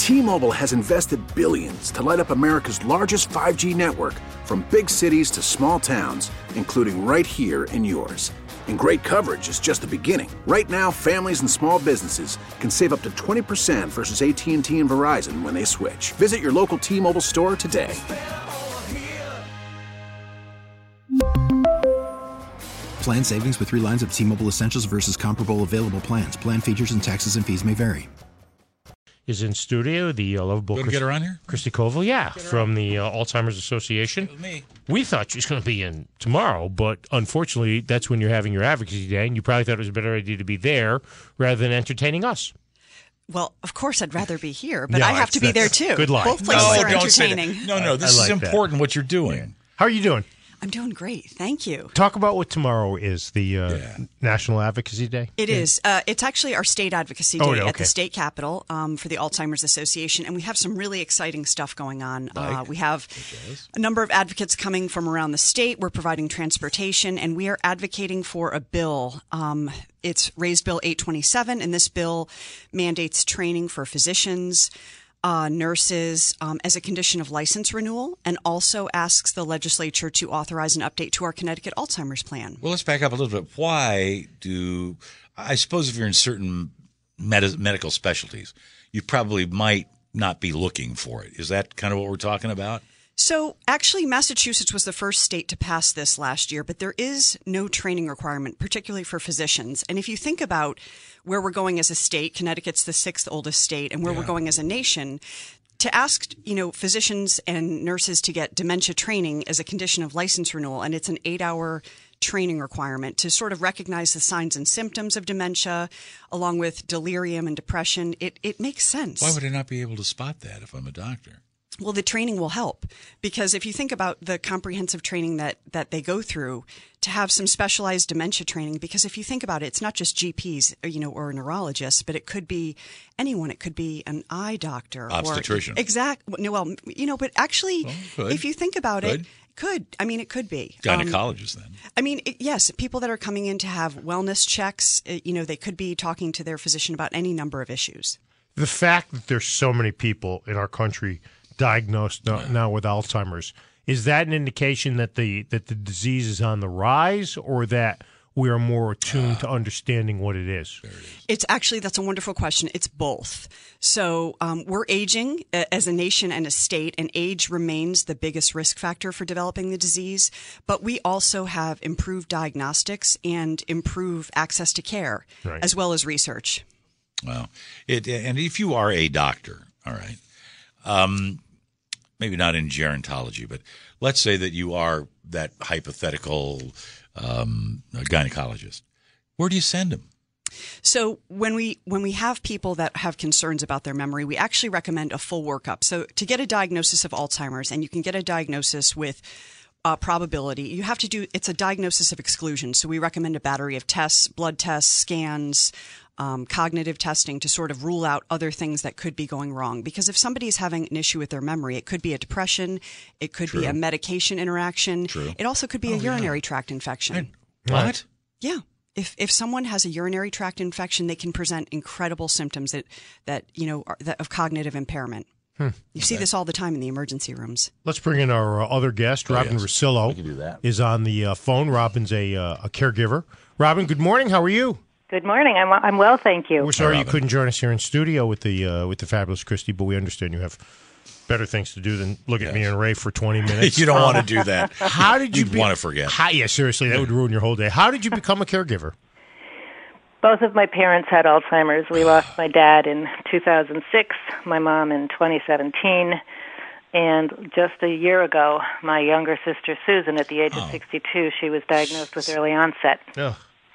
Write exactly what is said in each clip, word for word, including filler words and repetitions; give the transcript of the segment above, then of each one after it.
T-Mobile has invested billions to light up America's largest five G network, from big cities to small towns, including right here in yours. And great coverage is just the beginning. Right now, families and small businesses can save up to twenty percent versus A T and T and Verizon when they switch. Visit your local T-Mobile store today. Plan savings with three lines of T-Mobile Essentials versus comparable available plans. Plan features and taxes and fees may vary. Is in studio, the uh, lovable Christy, get her on here? Christy Koval, yeah, from the uh, Alzheimer's Association. Me. We thought she was going to be in tomorrow, but unfortunately, that's when you're having your advocacy day, and you probably thought it was a better idea to be there rather than entertaining us. Well, of course, I'd rather be here, but No, I have to be there too. Good luck. Both places no, are don't entertaining. Say that. No, no, this I, I is like important. That. What you're doing. How are you doing? I'm doing great. Thank you. Talk about what tomorrow is, the uh, yeah. National Advocacy Day. It yeah. is. Uh, it's actually our state advocacy day oh, okay. at the state capitol um, for the Alzheimer's Association, and we have some really exciting stuff going on. Like? Uh, we have a number of advocates coming from around the state. We're providing transportation, and we are advocating for a bill. Um, it's Raised Bill eight twenty-seven, and this bill mandates training for physicians, Uh, nurses um, as a condition of license renewal, and also asks the legislature to authorize an update to our Connecticut Alzheimer's plan. Well, let's back up a little bit. Why do I suppose if you're in certain med- medical specialties, you probably might not be looking for it. Is that kind of what we're talking about? So actually, Massachusetts was the first state to pass this last year, but there is no training requirement, particularly for physicians. And if you think about where we're going as a state, Connecticut's the sixth oldest state, and where yeah. we're going as a nation, to ask, you know, physicians and nurses to get dementia training as a condition of license renewal, and it's an eight-hour training requirement to sort of recognize the signs and symptoms of dementia, along with delirium and depression, it, it makes sense. Why would I not be able to spot that if I'm a doctor? Well, the training will help, because if you think about the comprehensive training that, that they go through, to have some specialized dementia training, because if you think about it, it's not just G Ps, you know, or neurologists, but it could be anyone. It could be an eye doctor, obstetrician. Or, exact. No, well, you know, but actually, well, if you think about could. it, could. I mean, it could be. Gynecologist, um, then. I mean, it, yes, people that are coming in to have wellness checks, you know, they could be talking to their physician about any number of issues. The fact that there's so many people in our country diagnosed now, now with Alzheimer's, is that an indication that the that the disease is on the rise, or that we are more attuned uh, to understanding what it is? There it is. It's actually, that's a wonderful question. It's both. So um, we're aging as a nation and a state, and age remains the biggest risk factor for developing the disease. But we also have improved diagnostics and improved access to care, right. as well as research. Well, it, and if you are a doctor, all right, um, maybe not in gerontology, but let's say that you are that hypothetical um, gynecologist. Where do you send them? So when we when we have people that have concerns about their memory, we actually recommend a full workup. So to get a diagnosis of Alzheimer's, and you can get a diagnosis with uh, probability, you have to do, it's a diagnosis of exclusion. So we recommend a battery of tests, blood tests, scans, Um, cognitive testing to sort of rule out other things that could be going wrong. Because if somebody is having an issue with their memory, it could be a depression, it could True. be a medication interaction, True. it also could be oh, a urinary yeah. tract infection. I, what? Yeah. If if someone has a urinary tract infection, they can present incredible symptoms that, that you know, are, that of cognitive impairment. Hmm. You okay. see this all the time in the emergency rooms. Let's bring in our uh, other guest, oh, Robin yes. Rosillo. We can do that. Is on the uh, phone. Robin's a, uh, a caregiver. Robin, good morning. How are you? Good morning. I'm I'm well, thank you. We're sorry you couldn't join us here in studio with the uh, with the fabulous Christy, but we understand you have better things to do than look yes. at me and Ray for twenty minutes. You don't want to do that. How did you You'd be- want to forget? How, yeah, seriously, that would ruin your whole day. How did you become a caregiver? Both of my parents had Alzheimer's. We lost my dad in two thousand six, my mom in twenty seventeen, and just a year ago, my younger sister Susan, at the age oh. of sixty-two, she was diagnosed with early onset. Yeah.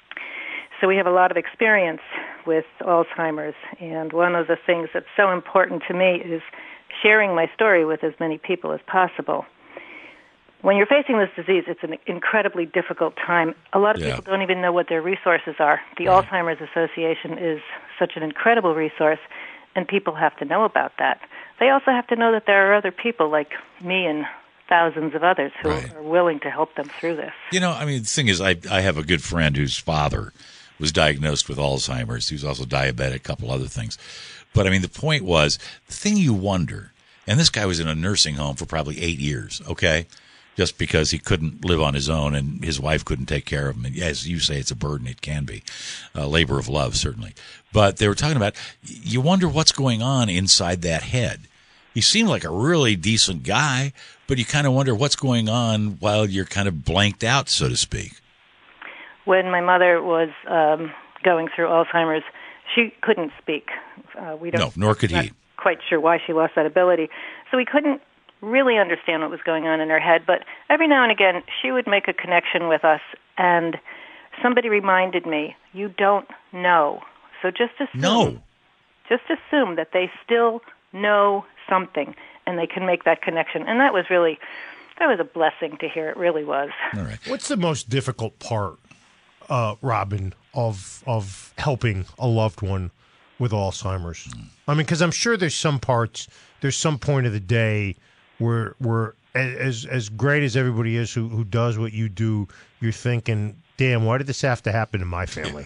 So we have a lot of experience with Alzheimer's, and one of the things that's so important to me is sharing my story with as many people as possible. When you're facing this disease, it's an incredibly difficult time. A lot of yeah. people don't even know what their resources are. The right. Alzheimer's Association is such an incredible resource, and people have to know about that. They also have to know that there are other people like me and thousands of others who right. are willing to help them through this. You know, I mean, the thing is, I I have a good friend whose father was diagnosed with Alzheimer's. He was also diabetic, a couple other things. But I mean, the point was, the thing you wonder, and this guy was in a nursing home for probably eight years, okay? Just because he couldn't live on his own and his wife couldn't take care of him. And as you say, it's a burden. It can be a labor of love, certainly. But they were talking about, you wonder what's going on inside that head. He seemed like a really decent guy, but you kind of wonder what's going on while you're kind of blanked out, so to speak. When my mother was um, going through Alzheimer's, she couldn't speak. Uh, we don't. No, nor could not he. Quite sure why she lost that ability. So we couldn't really understand what was going on in her head, but every now and again she would make a connection with us, and somebody reminded me, you don't know. So just assume, no. just assume that they still know something, and they can make that connection. And that was really, that was a blessing to hear. It really was. All right. What's the most difficult part, uh, Robin, of of helping a loved one with Alzheimer's? Mm. I mean, because I'm sure there's some parts, there's some point of the day where where as as great as everybody is who who does what you do, you're thinking, damn, why did this have to happen to my family?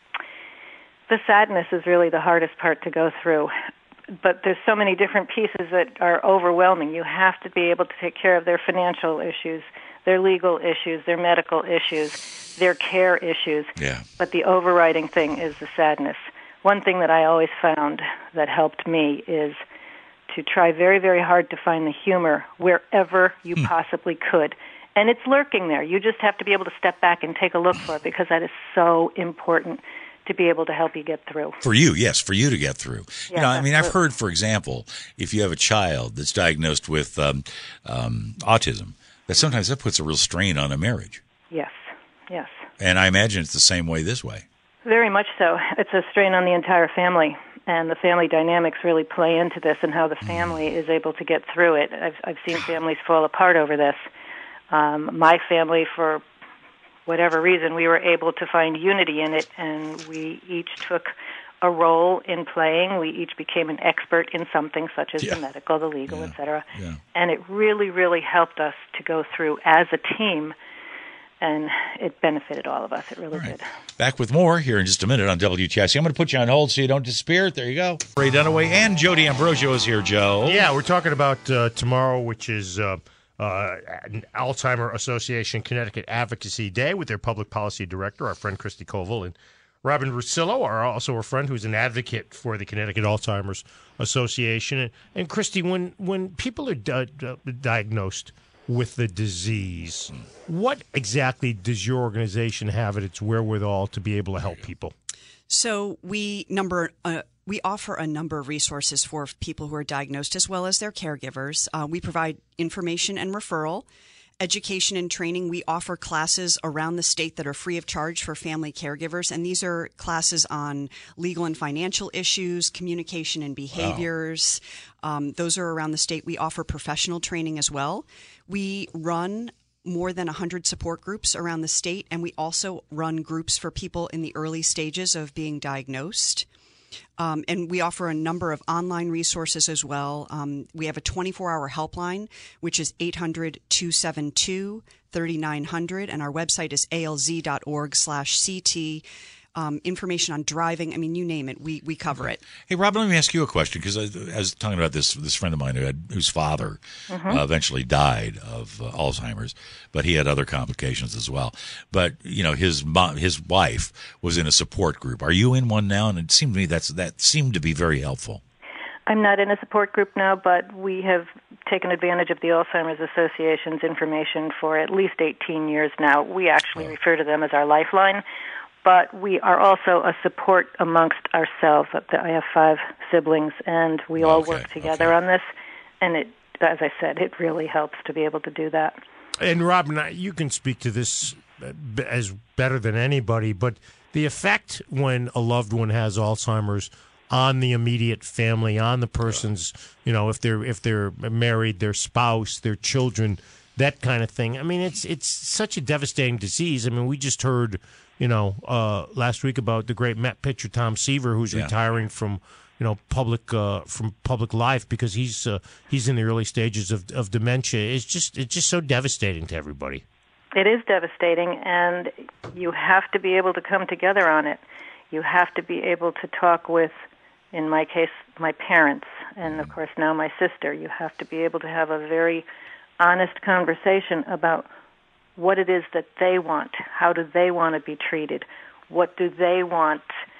The sadness is really the hardest part to go through. But there's so many different pieces that are overwhelming. You have to be able to take care of their financial issues, their legal issues, their medical issues, their care issues. Yeah. But the overriding thing is the sadness. One thing that I always found that helped me is to try very, very hard to find the humor wherever you hmm. possibly could. And it's lurking there. You just have to be able to step back and take a look for it, because that is so important to be able to help you get through. For you, yes, for you to get through. Yes, you know, I mean, absolutely. I've heard, for example, if you have a child that's diagnosed with um, um, autism, that sometimes that puts a real strain on a marriage. Yes, yes. And I imagine it's the same way this way. Very much so. It's a strain on the entire family, and the family dynamics really play into this and how the family is able to get through it. I've, I've seen families fall apart over this. Um, my family, for whatever reason, we were able to find unity in it, and we each took a role in playing. We each became an expert in something, such as yeah. the medical, the legal, yeah. et cetera. Yeah. And it really, really helped us to go through as a team, and it benefited all of us. It really all right. did. Back with more here in just a minute on W T I C. I'm going to put you on hold so you don't disappear. There you go. Ray Dunaway and Joe D'Ambrosio is here, Joe. Yeah, we're talking about uh, tomorrow, which is uh, uh, Alzheimer Association Connecticut Advocacy Day, with their public policy director, our friend Christy Koval, and Robin Russillo, are also a friend who's an advocate for the Connecticut Alzheimer's Association. And, and Christy, when when people are di- di- diagnosed with the disease, what exactly does your organization have at its wherewithal to be able to help people? So we number uh, we offer a number of resources for people who are diagnosed, as well as their caregivers. Uh, we provide information and referral, education and training. We offer classes around the state that are free of charge for family caregivers, and these are classes on legal and financial issues, communication and behaviors. Wow. Um, those are around the state. We offer professional training as well. We run more than one hundred support groups around the state, and we also run groups for people in the early stages of being diagnosed. Um, and we offer a number of online resources as well. Um, we have a twenty-four hour helpline, which is eight hundred, two seven two, three nine zero zero, and our website is alz.org slash CT. Um, information on driving, I mean, you name it, we we cover it. Hey, Robin, let me ask you a question, because I, I was talking about this this friend of mine who had, whose father mm-hmm. uh, eventually died of uh, Alzheimer's, but he had other complications as well. But, you know, his mom, his wife was in a support group. Are you in one now? And it seemed to me that's that seemed to be very helpful. I'm not in a support group now, but we have taken advantage of the Alzheimer's Association's information for at least eighteen years now. We actually oh. refer to them as our lifeline. But we are also a support amongst ourselves. I have five siblings, and we all okay, work together okay. on this. And it, as I said, it really helps to be able to do that. And Robin, you can speak to this as better than anybody, but the effect when a loved one has Alzheimer's on the immediate family, on the person's, you know, if they're if they're married, their spouse, their children, that kind of thing. I mean, it's it's such a devastating disease. I mean, we just heard, you know, uh, last week about the great Met pitcher Tom Seaver, who's yeah. retiring from, you know, public uh, from public life because he's uh, he's in the early stages of, of dementia. It's just it's just so devastating to everybody. It is devastating, and you have to be able to come together on it. You have to be able to talk with in my case, my parents, and of course now my sister. You have to be able to have a very honest conversation about what it is that they want. How do they want to be treated? What do they want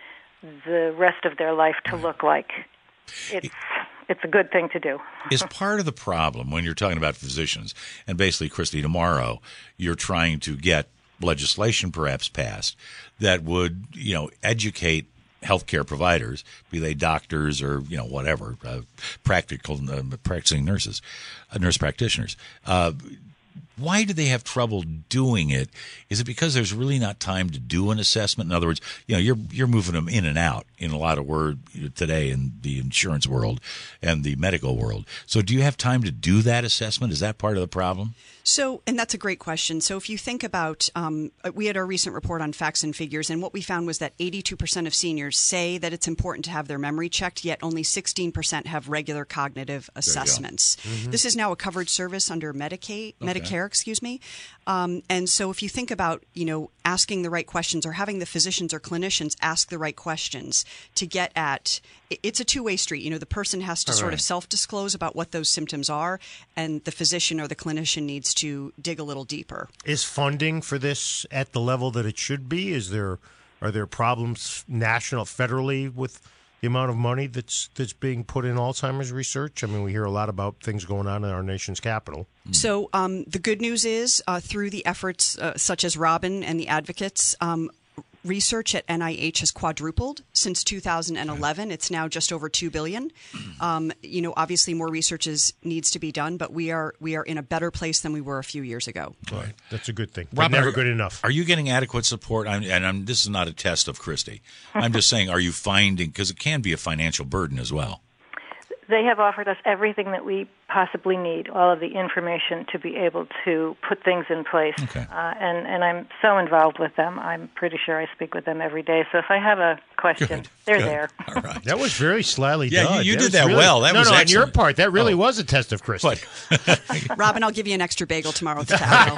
the rest of their life to look like? It's it's a good thing to do. Is part of the problem when you're talking about physicians, and basically, Christy, tomorrow you're trying to get legislation perhaps passed that would, you know, educate healthcare providers, be they doctors or, you know, whatever, uh, practical uh, practicing nurses, uh, nurse practitioners. Uh, why do they have trouble doing it? Is it because there's really not time to do an assessment? In other words, you know, you're you're moving them in and out in a lot of word today in the insurance world and the medical world. So do you have time to do that assessment? Is that part of the problem? So, and that's a great question. So if you think about, um, we had our recent report on facts and figures, and what we found was that eighty-two percent of seniors say that it's important to have their memory checked, yet only sixteen percent have regular cognitive assessments. Mm-hmm. This is now a covered service under Medicaid, okay. Medicare, excuse me. Um, and so if you think about, you know, asking the right questions or having the physicians or clinicians ask the right questions to get at, it's a two-way street. You know, the person has to All sort right. of self-disclose about what those symptoms are, and the physician or the clinician needs to dig a little deeper. Is funding for this at the level that it should be? Is there are there problems national, federally with the amount of money that's that's being put in Alzheimer's research? I mean, we hear a lot about things going on in our nation's capital. So um, the good news is uh, through the efforts uh, such as Robin and the advocates, um, research at N I H has quadrupled since two thousand eleven. It's now just over two billion dollars. Um, you know, obviously more research is, needs to be done, but we are we are in a better place than we were a few years ago. Right. That's a good thing. Robin, but never are, good enough. Are you getting adequate support? I'm, and I'm, this is not a test of Christy. I'm just saying, are you finding, because it can be a financial burden as well. They have offered us everything that we possibly need, all of the information to be able to put things in place. Okay. Uh, and, and I'm so involved with them. I'm pretty sure I speak with them every day. So if I have a question, Good. they're Good. there. All right. That was very slyly yeah, done. you, you that did that really, well. That no, was no, excellent. on your part, that really oh. was a test of Christy. But Robin, I'll give you an extra bagel tomorrow at the Capitol.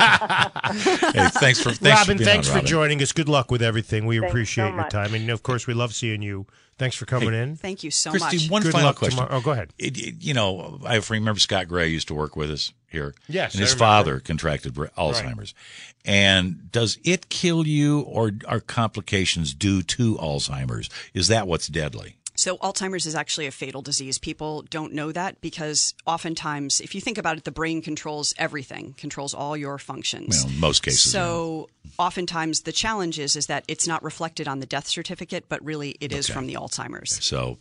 hey, thanks for thanks Robin, for being thanks on, for Robin. joining us. Good luck with everything. We Thanks appreciate so your much. time. And, of course, we love seeing you. Thanks for coming Hey, in. Thank you so Christy, much. one Good final luck question. tomorrow. Oh, go ahead. It, it, you know, I remember Scott Gray used to work with us here. Yes, and I his remember. father contracted Alzheimer's. And does it kill you, or are complications due to Alzheimer's? Is that what's deadly? So Alzheimer's is actually a fatal disease. People don't know that because oftentimes, if you think about it, the brain controls everything, controls all your functions. Well, in most cases. So oftentimes the challenge is, is that it's not reflected on the death certificate, but really it is Okay. from the Alzheimer's. So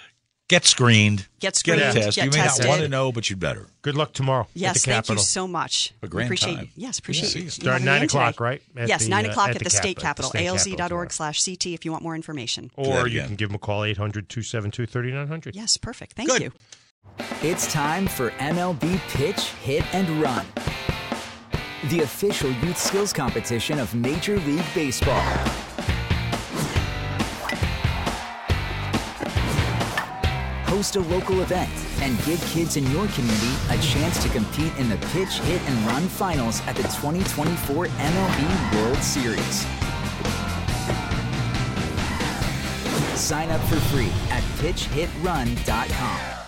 get screened. Get screened, Get a test. get you may tested. not want to know, but you'd better. Good luck tomorrow Yes, at the thank Capitol. you so much. A grand appreciate time. You. Yes, appreciate Yeah. you. Start having nine me in o'clock, today. right? At yes, the, nine uh, o'clock at at the the state Cap- at the capitol, state A L Z capitol dot org tomorrow. slash C T if you want more information. that Or you again. can give them a call, eight hundred, two seven two, three nine hundred. Yes, perfect. Thank Good. you. It's time for M L B Pitch, Hit, and Run, the official youth skills competition of Major League Baseball. Host a local event and give kids in your community a chance to compete in the Pitch, Hit, and Run finals at the twenty twenty-four M L B World Series. Sign up for free at pitch hit run dot com.